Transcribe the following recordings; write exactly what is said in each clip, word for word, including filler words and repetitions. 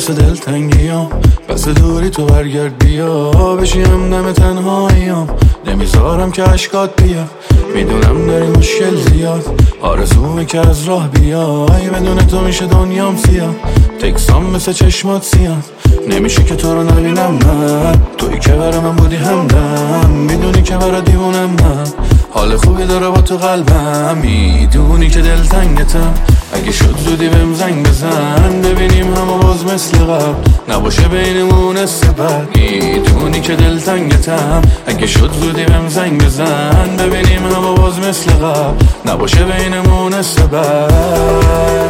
مثل دلتنگیام، بس دوری تو برگرد بیا بشیم دم تنهاییام. نمیذارم که عشقات بیا، میدونم داری مشکل زیاد، آرزومه که از راه بیای، بدون تو میشه دنیام سیاه. تکسام مثل چشمات سیاه، نمیشه که تو رو نبینم من، تویی که برا من بودی همدم، میدونی که برا دیوونم من، حال خوبی داره با تو قلبم، میدونی که دلتنگتم، اگه شد زودی بهم زنگ بزن ببینیم همه باز مثل قبل، نباشه بینمون استبر. میدونی که دلتنگتم، اگه شد زودی بهم زنگ بزن ببینیم همه باز مثل قبل، نباشه بینمون استبر.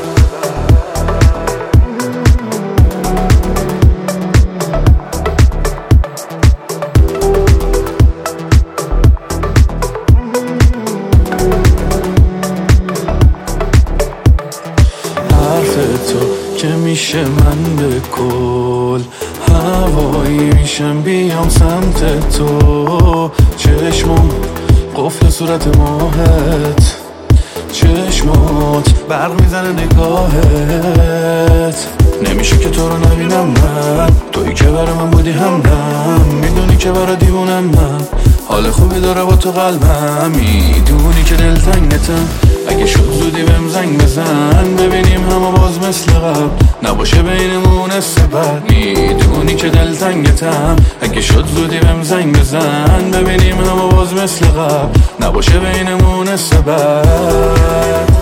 که میشه من به کل هوایی میشم بیام سمت تو، چشمم قفل صورت ماهت، چشمات برق میزنه نگاهت، نمیشه که تو رو نبینم من، تویی که برا من بودی همدم، میدونی که برا دیوونم من، حال خوبی داره با تو قلبم، میدونی که دلتنگتم، اگه شد زودی بهم زنگ بزن ببینیم همه باز مثل قبل، نباشه بینمون استبر. میدونی که دلتنگتم، اگه شد زودی بهم زنگ بزن ببینیم همه باز مثل قبل، نباشه بینمون استبر.